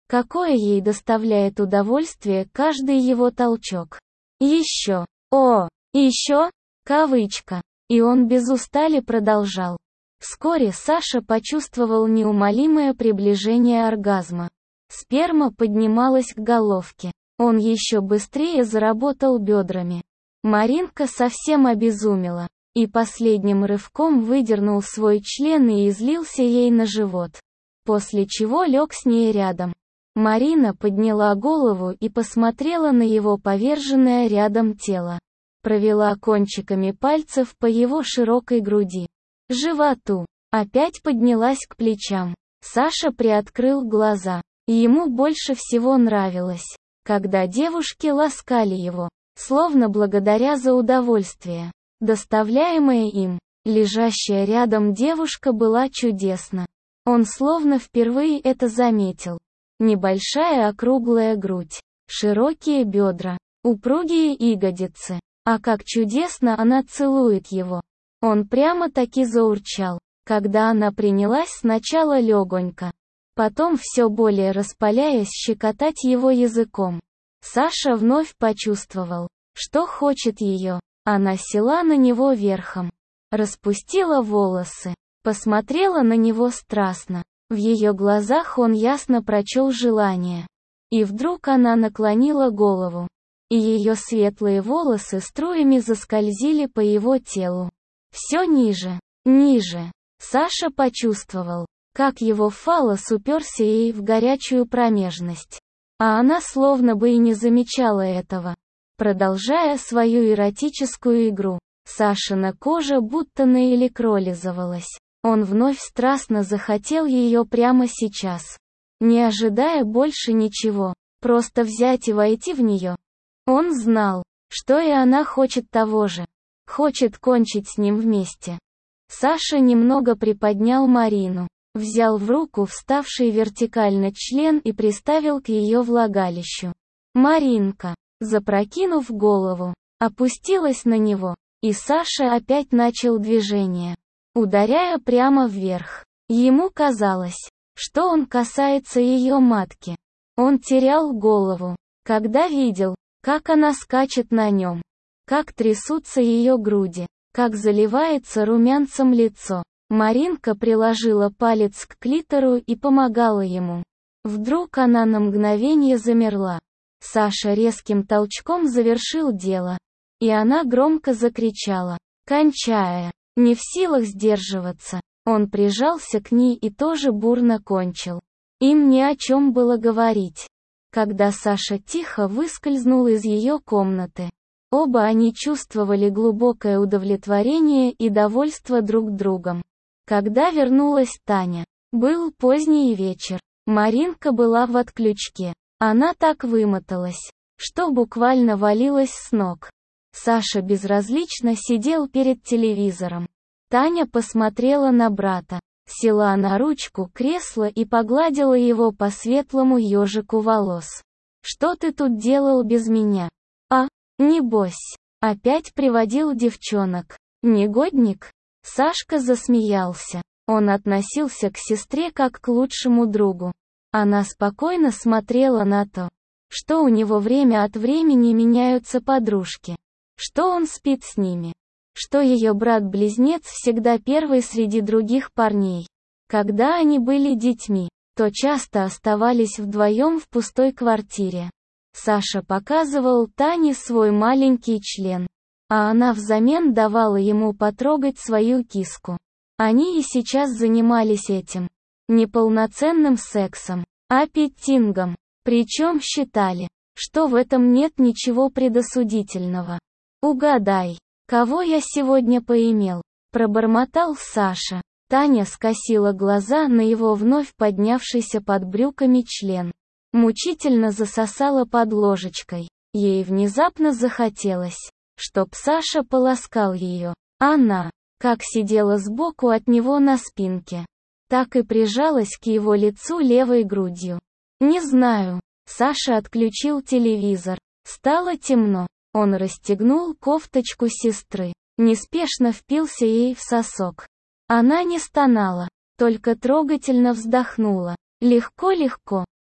Какое ей доставляет удовольствие каждый его толчок. Еще. О, еще. Кавычка. И он без устали продолжал. Вскоре Саша почувствовал неумолимое приближение оргазма. Сперма поднималась к головке. Он еще быстрее заработал бедрами. Маринка совсем обезумела. И последним рывком выдернул свой член и излился ей на живот. После чего лег с ней рядом. Марина подняла голову и посмотрела на его поверженное рядом тело. Провела кончиками пальцев по его широкой груди. Животу. Опять поднялась к плечам. Саша приоткрыл глаза. Ему больше всего нравилось, когда девушки ласкали его, словно благодаря за удовольствие, доставляемое им. Лежащая рядом девушка была чудесна. Он словно впервые это заметил. Небольшая округлая грудь, широкие бедра, упругие ягодицы. А как чудесно она целует его. Он прямо-таки заурчал, когда она принялась сначала легонько, потом все более распаляясь щекотать его языком. Саша вновь почувствовал, что хочет ее. Она села на него верхом, распустила волосы, посмотрела на него страстно. В ее глазах он ясно прочел желание. И вдруг она наклонила голову, и ее светлые волосы струями заскользили по его телу. Все ниже, ниже. Саша почувствовал, как его фаллос уперся ей в горячую промежность. А она словно бы и не замечала этого. Продолжая свою эротическую игру, Сашина кожа будто наэлектролизовалась. Он вновь страстно захотел ее прямо сейчас. Не ожидая больше ничего, просто взять и войти в нее. Он знал, что и она хочет того же. Хочет кончить с ним вместе. Саша немного приподнял Марину, взял в руку вставший вертикально член и приставил к ее влагалищу. Маринка, запрокинув голову, опустилась на него, и Саша опять начал движение, ударяя прямо вверх. Ему казалось, что он касается ее матки. Он терял голову, когда видел, как она скачет на нем, как трясутся ее груди, как заливается румянцем лицо. Маринка приложила палец к клитору и помогала ему. Вдруг она на мгновение замерла. Саша резким толчком завершил дело. И она громко закричала, кончая. Не в силах сдерживаться, он прижался к ней и тоже бурно кончил. Им ни о чем было говорить. Когда Саша тихо выскользнул из ее комнаты, оба они чувствовали глубокое удовлетворение и довольство друг другом. Когда вернулась Таня, был поздний вечер. Маринка была в отключке. Она так вымоталась, что буквально валилась с ног. Саша безразлично сидел перед телевизором. Таня посмотрела на брата, села на ручку кресла и погладила его по светлому ежику волос. «Что ты тут делал без меня? А, небось, опять приводил девчонок. Негодник?» Сашка засмеялся. Он относился к сестре как к лучшему другу. Она спокойно смотрела на то, что у него время от времени меняются подружки, что он спит с ними, что ее брат-близнец всегда первый среди других парней. Когда они были детьми, то часто оставались вдвоем в пустой квартире. Саша показывал Тане свой маленький член, а она взамен давала ему потрогать свою киску. Они и сейчас занимались этим. Не полноценным сексом, а петтингом. Причем считали, что в этом нет ничего предосудительного. «Угадай, кого я сегодня поимел?» – пробормотал Саша. Таня скосила глаза на его вновь поднявшийся под брюками член. Мучительно засосала под ложечкой. Ей внезапно захотелось, чтоб Саша поласкал ее. Она, как сидела сбоку от него на спинке, так и прижалась к его лицу левой грудью. «Не знаю». Саша отключил телевизор. Стало темно. Он расстегнул кофточку сестры, неспешно впился ей в сосок. Она не стонала, только трогательно вздохнула. Легко-легко.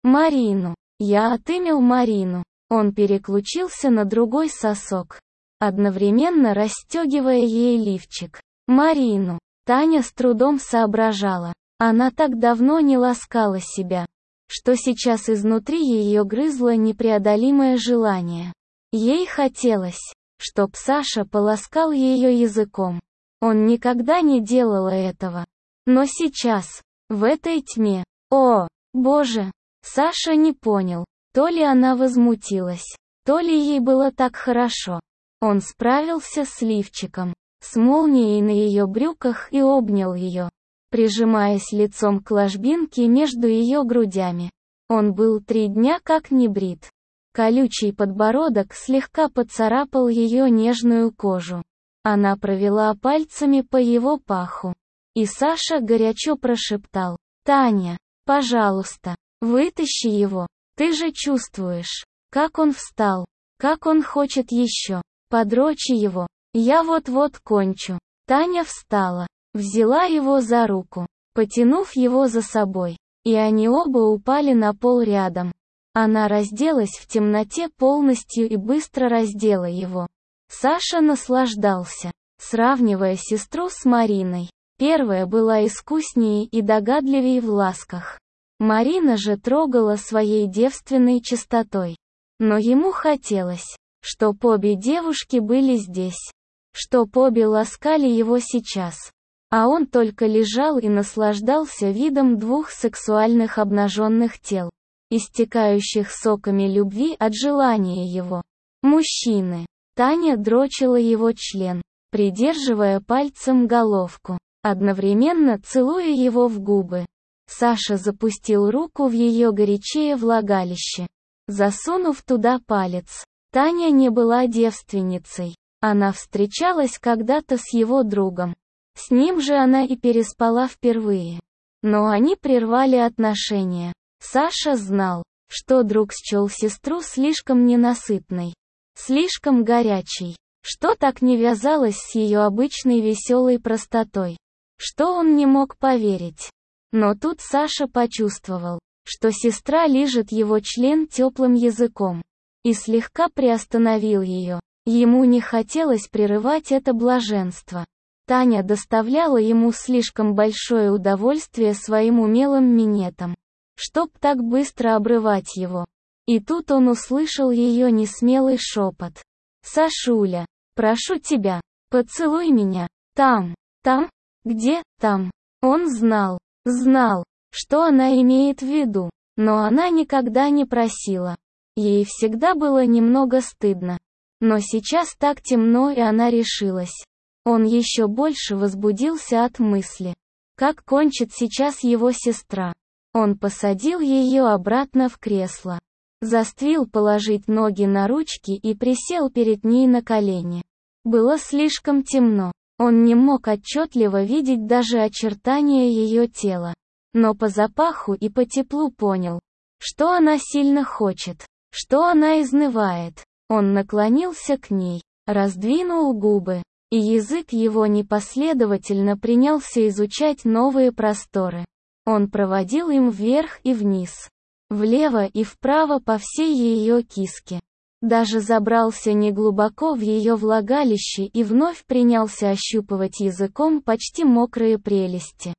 Марину. Я отымел Марину. Он переключился на другой сосок, одновременно расстегивая ей лифчик. Марину. Таня с трудом соображала. Она так давно не ласкала себя, что сейчас изнутри ее грызло непреодолимое желание. Ей хотелось, чтоб Саша поласкал ее языком. Он никогда не делал этого. Но сейчас, в этой тьме, о, боже, Саша не понял, то ли она возмутилась, то ли ей было так хорошо. Он справился с лифчиком, с молнией на ее брюках и обнял ее, прижимаясь лицом к ложбинке между ее грудями. Он был три дня как не брит. Колючий подбородок слегка поцарапал ее нежную кожу. Она провела пальцами по его паху. И Саша горячо прошептал: «Таня, пожалуйста, вытащи его. Ты же чувствуешь, как он встал, как он хочет еще. Подрочи его. Я вот-вот кончу». Таня встала, взяла его за руку, потянув его за собой, и они оба упали на пол рядом. Она разделась в темноте полностью и быстро раздела его. Саша наслаждался, сравнивая сестру с Мариной. Первая была искуснее и догадливее в ласках. Марина же трогала своей девственной чистотой. Но ему хотелось, чтоб обе девушки были здесь, чтоб обе ласкали его сейчас. А он только лежал и наслаждался видом двух сексуальных обнаженных тел, истекающих соками любви от желания его. Мужчины. Таня дрочила его член, придерживая пальцем головку, одновременно целуя его в губы. Саша запустил руку в ее горячее влагалище, засунув туда палец. Таня не была девственницей. Она встречалась когда-то с его другом. С ним же она и переспала впервые. Но они прервали отношения. Саша знал, что друг счел сестру слишком ненасытной, слишком горячей, что так не вязалось с ее обычной веселой простотой, что он не мог поверить. Но тут Саша почувствовал, что сестра лижет его член теплым языком, и слегка приостановил ее. Ему не хотелось прерывать это блаженство. Таня доставляла ему слишком большое удовольствие своим умелым минетом, чтоб так быстро обрывать его. И тут он услышал ее несмелый шепот. «Сашуля, прошу тебя, поцелуй меня. Там, там, где, там». Он знал, знал, что она имеет в виду, но она никогда не просила. Ей всегда было немного стыдно. Но сейчас так темно, и она решилась. Он еще больше возбудился от мысли, как кончит сейчас его сестра. Он посадил ее обратно в кресло, заставил положить ноги на ручки и присел перед ней на колени. Было слишком темно, он не мог отчетливо видеть даже очертания ее тела. Но по запаху и по теплу понял, что она сильно хочет, что она изнывает. Он наклонился к ней, раздвинул губы, и язык его непоследовательно принялся изучать новые просторы. Он проводил им вверх и вниз, влево и вправо по всей ее киске. Даже забрался неглубоко в ее влагалище и вновь принялся ощупывать языком почти мокрые прелести.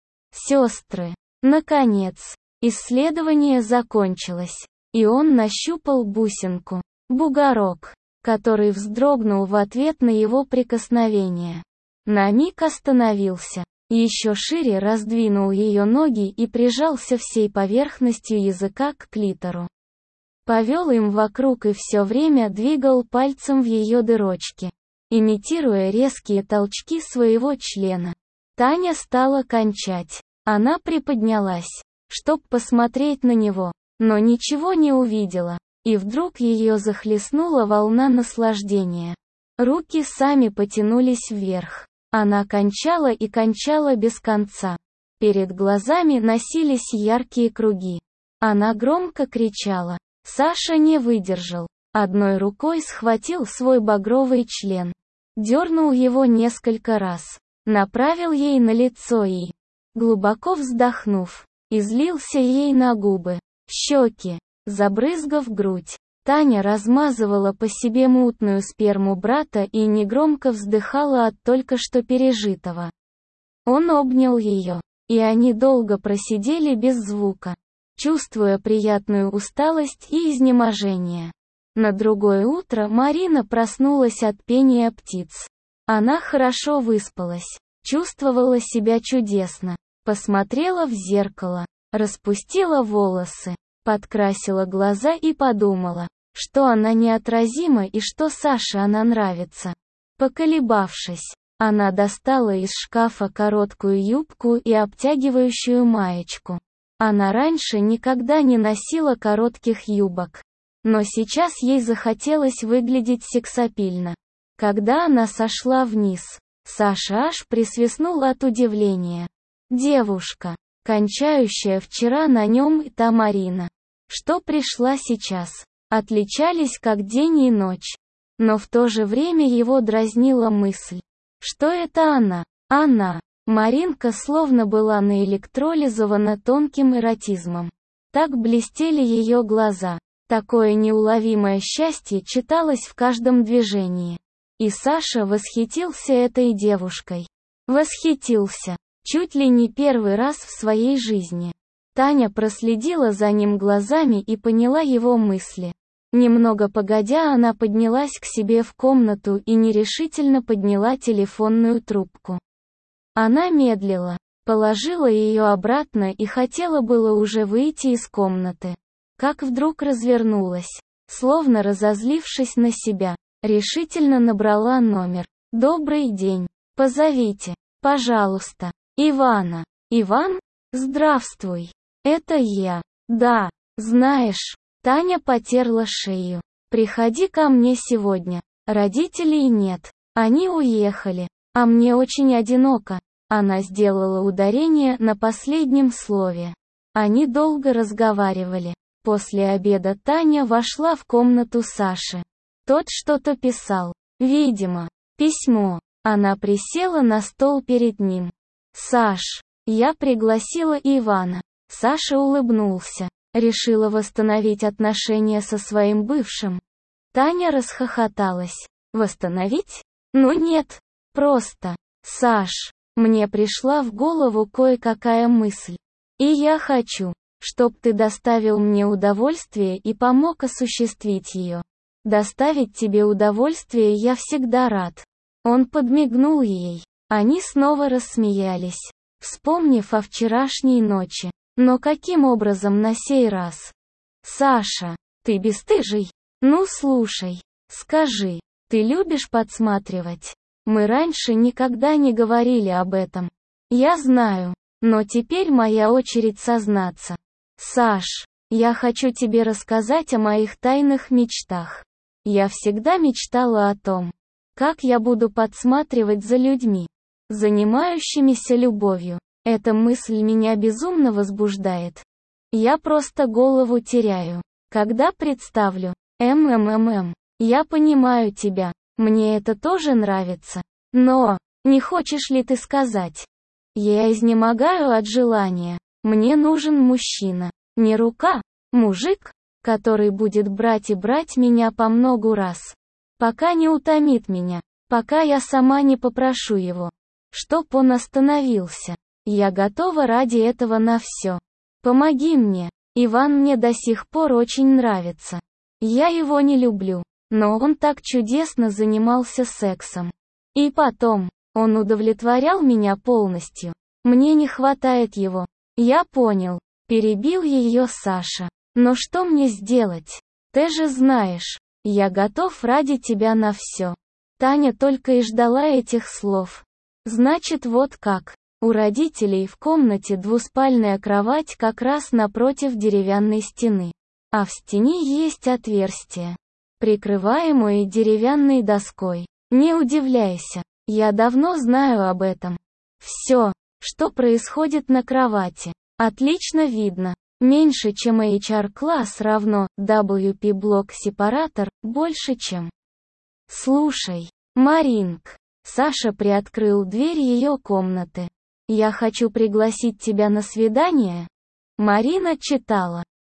Сестры. Наконец, исследование закончилось, и он нащупал бусинку, бугорок, который вздрогнул в ответ на его прикосновение. На миг остановился, еще шире раздвинул ее ноги и прижался всей поверхностью языка к клитору. Повел им вокруг и все время двигал пальцем в ее дырочке, имитируя резкие толчки своего члена. Таня стала кончать. Она приподнялась, чтоб посмотреть на него, но ничего не увидела. И вдруг ее захлестнула волна наслаждения. Руки сами потянулись вверх. Она кончала и кончала без конца. Перед глазами носились яркие круги. Она громко кричала. Саша не выдержал. Одной рукой схватил свой багровый член. Дернул его несколько раз. Направил ей на лицо и, глубоко вздохнув, излился ей на губы. щеки, забрызгав грудь. Таня размазывала по себе мутную сперму брата и негромко вздыхала от только что пережитого. Он обнял ее, и они долго просидели без звука, чувствуя приятную усталость и изнеможение. На другое утро Марина проснулась от пения птиц. Она хорошо выспалась, чувствовала себя чудесно, посмотрела в зеркало, распустила волосы, подкрасила глаза и подумала, что она неотразима и что Саше она нравится. Поколебавшись, она достала из шкафа короткую юбку и обтягивающую маечку. Она раньше никогда не носила коротких юбок, но сейчас ей захотелось выглядеть сексапильно. Когда она сошла вниз, Саша аж присвистнул от удивления. Девушка, кончающая вчера на нем и та Марина, что пришла сейчас, отличались как день и ночь. Но в то же время его дразнила мысль, что это она, она. Маринка словно была наэлектролизована тонким эротизмом. Так блестели ее глаза, такое неуловимое счастье читалось в каждом движении. И Саша восхитился этой девушкой. Восхитился. Чуть ли не первый раз в своей жизни. Таня проследила за ним глазами и поняла его мысли. Немного погодя, она поднялась к себе в комнату и нерешительно подняла телефонную трубку. Она медлила, положила ее обратно и хотела было уже выйти из комнаты. Как вдруг развернулась, словно разозлившись на себя, решительно набрала номер. «Добрый день. Позовите, пожалуйста, Ивана». «Иван? Здравствуй. Это я. Да, знаешь». Таня потерла шею. «Приходи ко мне сегодня. Родителей нет. Они уехали. А мне очень одиноко». Она сделала ударение на последнем слове. Они долго разговаривали. После обеда Таня вошла в комнату Саши. Тот что-то писал. Видимо, письмо. Она присела на стол перед ним. «Саш, я пригласила Ивана». Саша улыбнулся. Решила восстановить отношения со своим бывшим. Таня расхохоталась. «Восстановить? Ну нет. Просто. Саш, мне пришла в голову кое-какая мысль. И я хочу, чтоб ты доставил мне удовольствие и помог осуществить ее. Доставить тебе удовольствие я всегда рад». Он подмигнул ей. Они снова рассмеялись, вспомнив о вчерашней ночи. Но каким образом на сей раз? «Саша, ты бесстыжий? Ну слушай, скажи, ты любишь подсматривать? Мы раньше никогда не говорили об этом. Я знаю, но теперь моя очередь сознаться. Саш, я хочу тебе рассказать о моих тайных мечтах. Я всегда мечтала о том, как я буду подсматривать за людьми, занимающимися любовью. Эта мысль меня безумно возбуждает. Я просто голову теряю, когда представлю. МММ. Я понимаю тебя. Мне это тоже нравится. Но, не хочешь ли ты сказать? Я изнемогаю от желания. Мне нужен мужчина. Не рука, мужик, который будет брать и брать меня по многу раз. Пока не утомит меня. Пока я сама не попрошу его, чтоб он остановился. Я готова ради этого на все. Помоги мне. Иван мне до сих пор очень нравится. Я его не люблю, но он так чудесно занимался сексом. И потом, он удовлетворял меня полностью. Мне не хватает его. Я понял. Перебил ее Саша. Но что мне сделать? Ты же знаешь, я готов ради тебя на все. Таня только и ждала этих слов. Значит, вот как. У родителей в комнате двуспальная кровать как раз напротив деревянной стены. А в стене есть отверстие, прикрываемое деревянной доской. Не удивляйся, я давно знаю об этом. Все, что происходит на кровати, отлично видно. Меньше, чем эйч ар-класс равно дабл ю пи-блок-сепаратор, больше, чем. Слушай, Маринк. Саша приоткрыл дверь ее комнаты. «Я хочу пригласить тебя на свидание». Марина читала.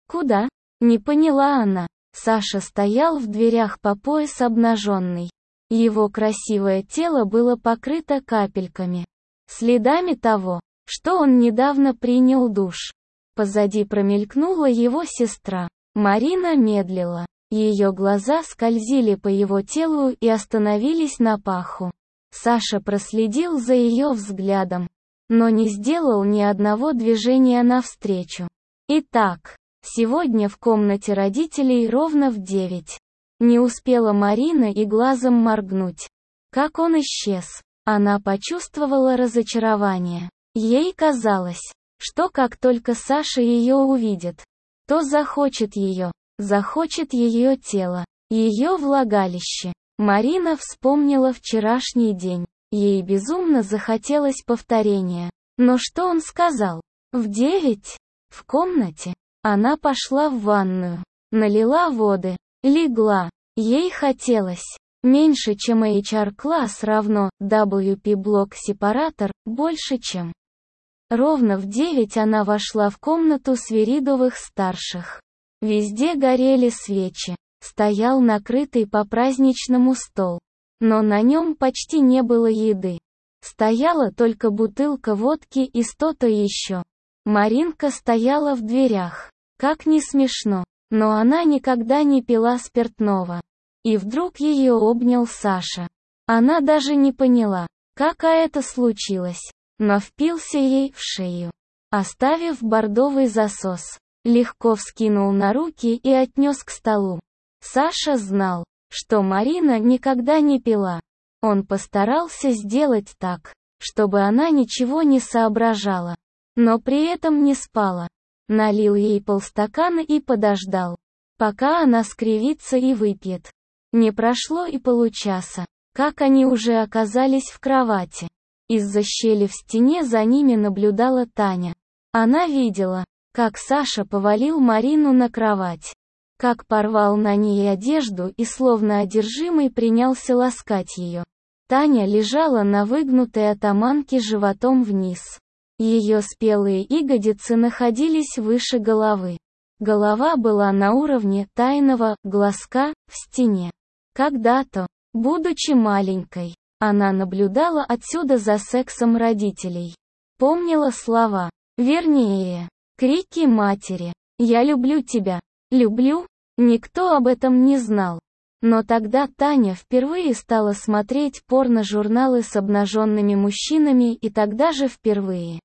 Куда? Не поняла она. Саша стоял в дверях по пояс обнаженный. Его красивое тело было покрыто капельками. Следами того, что он недавно принял душ. Позади промелькнула его сестра. Марина медлила. Ее глаза скользили по его телу и остановились на паху. Саша проследил за ее взглядом, но не сделал ни одного движения навстречу. Итак, сегодня в комнате родителей ровно в девять. Не успела Марина и глазом моргнуть, как он исчез. Она почувствовала разочарование. Ей казалось, что как только Саша ее увидит, то захочет ее, захочет ее тело, ее влагалище. Марина вспомнила вчерашний день. Ей безумно захотелось повторения. Но что он сказал? В девять? В комнате? Она пошла в ванную, налила воды, легла. Ей хотелось меньше, чем эйч ар-класс равно дабл ю пи-блок-сепаратор, больше, чем. Ровно в девять она вошла в комнату Свиридовых-старших. Везде горели свечи. Стоял накрытый по-праздничному стол. Но на нем почти не было еды. Стояла только бутылка водки и что-то еще. Маринка стояла в дверях. Как не смешно, но она никогда не пила спиртного. И вдруг ее обнял Саша. Она даже не поняла, как это случилось, но впился ей в шею, оставив бордовый засос. Легко вскинул на руки и отнес к столу. Саша знал, что Марина никогда не пила. Он постарался сделать так, чтобы она ничего не соображала, но при этом не спала. Налил ей полстакана и подождал, пока она скривится и выпьет. Не прошло и получаса, как они уже оказались в кровати. Из-за щели в стене за ними наблюдала Таня. Она видела, как Саша повалил Марину на кровать, как порвал на ней одежду и словно одержимый принялся ласкать ее. Таня лежала на выгнутой атаманке животом вниз. Ее спелые ягодицы находились выше головы. Голова была на уровне тайного глазка в стене. Когда-то, будучи маленькой, она наблюдала отсюда за сексом родителей. Помнила слова, вернее, крики матери: «Я люблю тебя, люблю». Никто об этом не знал. Но тогда Таня впервые стала смотреть порно-журналы с обнаженными мужчинами и тогда же впервые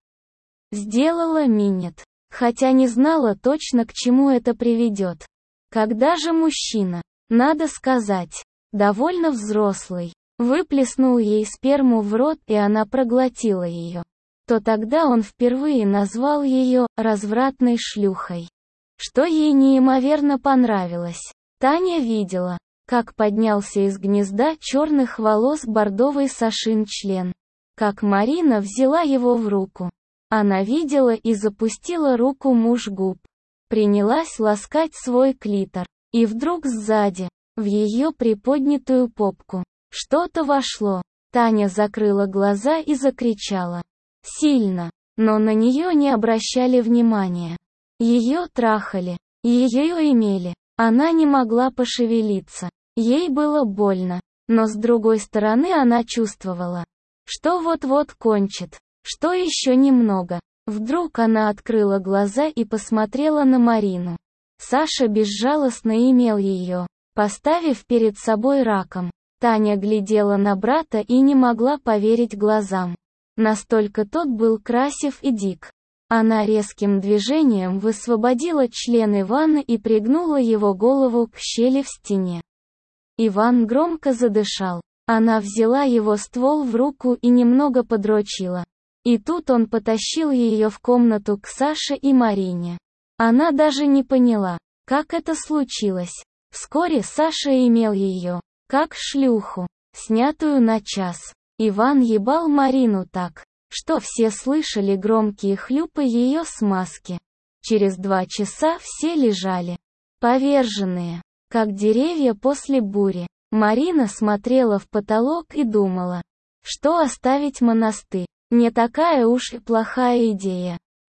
сделала минет, хотя не знала точно, к чему это приведет. Когда же мужчина, надо сказать, довольно взрослый, выплеснул ей сперму в рот и она проглотила ее, то тогда он впервые назвал ее развратной шлюхой, что ей неимоверно понравилось. Таня видела, как поднялся из гнезда черных волос бордовый Сашин член, как Марина взяла его в руку. Она видела и запустила руку муж губ. Принялась ласкать свой клитор. И вдруг сзади, в ее приподнятую попку, что-то вошло. Таня закрыла глаза и закричала. Сильно, но на нее не обращали внимания. Ее трахали, ее имели. Она не могла пошевелиться. Ей было больно, но с другой стороны она чувствовала, что вот-вот кончит, что еще немного. Вдруг она открыла глаза и посмотрела на Марину. Саша безжалостно имел ее, поставив перед собой раком. Таня глядела на брата и не могла поверить глазам. Настолько тот был красив и дик. Она резким движением высвободила член Ивана и пригнула его голову к щели в стене. Иван громко задышал. Она взяла его ствол в руку и немного подрочила. И тут он потащил ее в комнату к Саше и Марине. Она даже не поняла, как это случилось. Вскоре Саша имел ее, как шлюху, снятую на час. Иван ебал Марину так, что все слышали громкие хлюпы ее смазки. Через два часа все лежали, поверженные, как деревья после бури. Марина смотрела в потолок и думала, что оставить монастырь не такая уж и плохая идея.